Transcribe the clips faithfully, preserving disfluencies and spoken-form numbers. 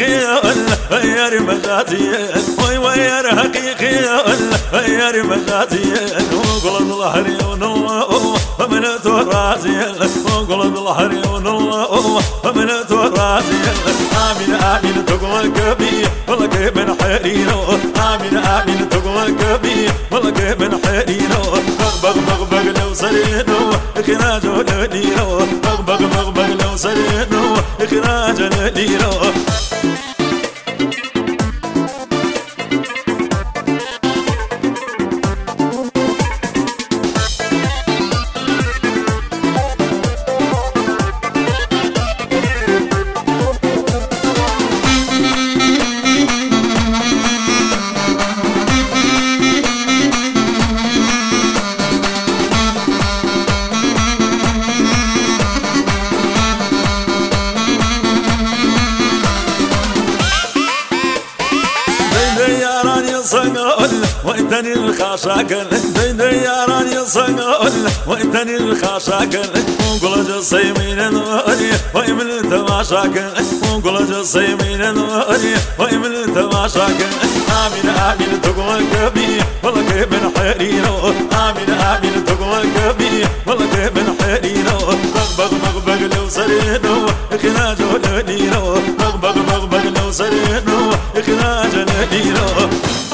حقيقي غير مجازي وي وير حقيقي غير مجازي وقلب الحري ونالله ومن ترازي وقلب الحري ونالله ومن ترازي آمين آمين تقول كبي ولك من حريرو آمين آمين تقول كبي ولك من حريرو بغبغ بغبغ لو سرينو إخراج لديرو بغبغ بغبغ لو سرينو إخراج لديرو صقول وإنتني الخاشاكل دين ياراني صقول وإنتني الخاشاكل وقول جصي من الوري ويمن تماشاكل وقول جصي من الوري ويمن تماشاكل آمين آمين تقول كبي والله كيف من حريرو آمين آمين تقول كبي والله كيف من حريرو بغبغ بغبغ لو سرينو إخراج لديرو بغبغ بغبغ لو سرينو إخراج لديرو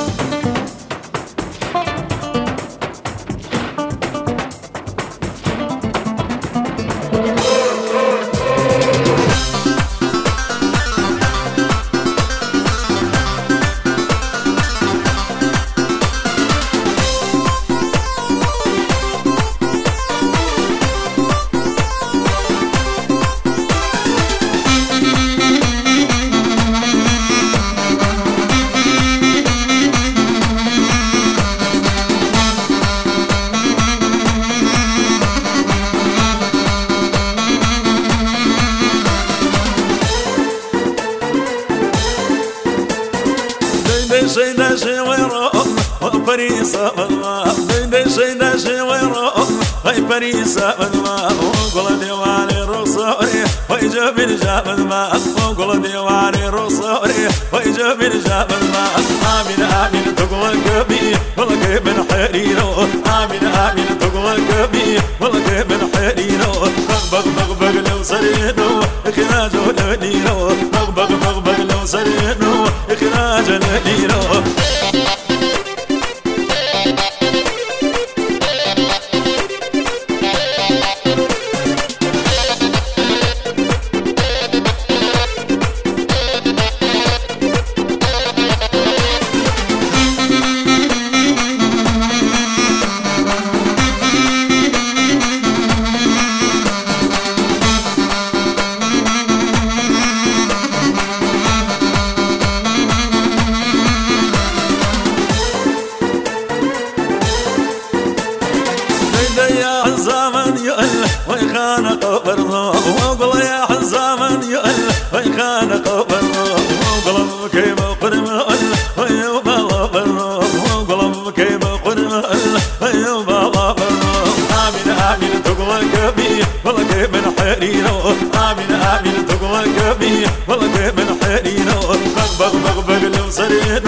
شي داشي ويرو فريسة مدما دين شي داشي ويرو هاي فريسة مدما وقول ديواني رصوري ويجاب الجاب الماء وقول ديواني رصوري ويجاب الجاب الماء آمين آمين تقول كبي والله كيف من حريرو آمين آمين تقول كبي والله كيف من حريرو بغبغ بغبغ لو سرينو إخراج لديرو بغبغ بغبغ لو سرينو إخراج لديرو يا حزامن يؤل ويخانق برضو وقل يا حزامن يؤل ويخانق برضو وقل كيف قرم ويوبال برضو وقل كيف قرم ويوبال برضو آمين آمين تقول كبي والله كيف من حريرو آمين آمين تقول كبي والله كيف من حريرو بغبغ بغبغ لو سرينو